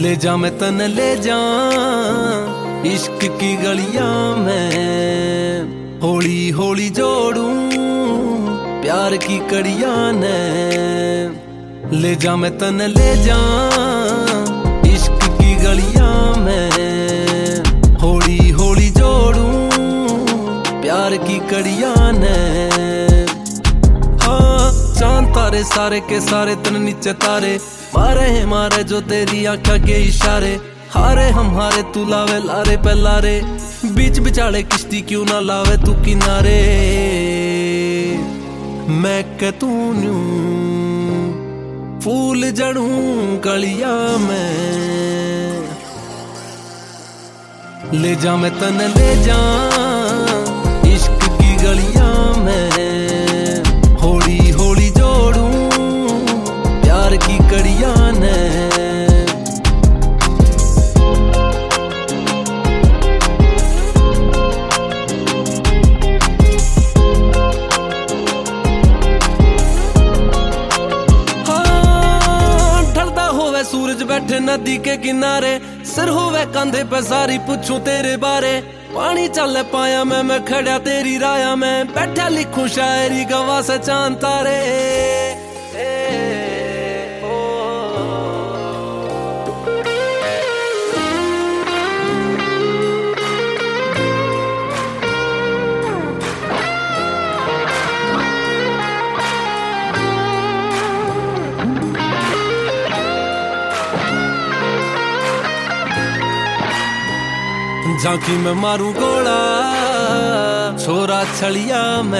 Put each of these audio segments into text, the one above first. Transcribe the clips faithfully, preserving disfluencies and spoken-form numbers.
ले जा मैं तन ले जा इश्क की गलियां में, होली होली जोड़ूं प्यार की कड़ियां ने। ले जा मैं तन ले जा इश्क की गलियां में, होली होली जोड़ूं प्यार की कड़ियां ने। हाँ चांद तारे सारे के सारे तन नीचे तारे, मारे हैं मारे जो तेरी आंखा के इशारे। हारे हम हारे तू लावे लारे पे लारे, बीच बिचाले किश्ती क्यों ना लावे तू किनारे। मैं के तू न्यू फूल जड़ूं कलिया में, ले जा मैं तन ले जा इश्क की गलियां में, होली होली जोड़ूं प्यार की कड़ियां ने। सूरज बैठे नदी के किनारे, सिर होवे कंधे पे सारी पूछूं तेरे बारे। पानी चल पाया मैं मैं खड़ा तेरी राया में, बैठा लिखूं शायरी गवा से चांद तारे। झांकी में मारूं गोला छोरा छलिया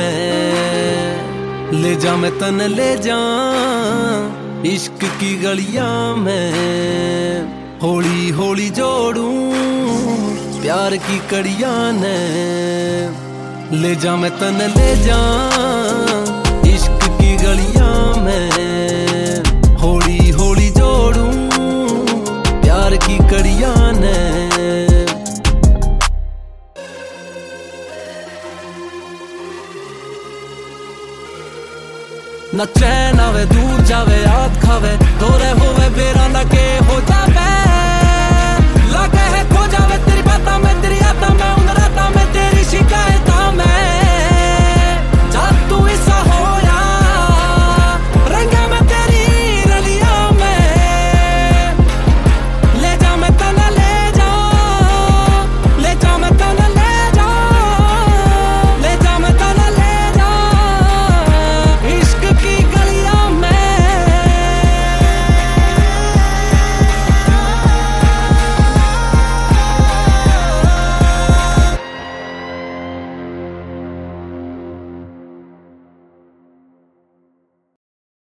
में, ले जा मैं तन ले जा इश्क की गलियां में, होली होली जोड़ूं प्यार की कड़ियां ने। ले जा मैं तन ले जा इश्क की गलियां में, होली होली जोड़ूं प्यार की कड़ियां ने। न चैन आवे दूर जावे याद खावे, दोरे होवे बेरा न के हो जावे।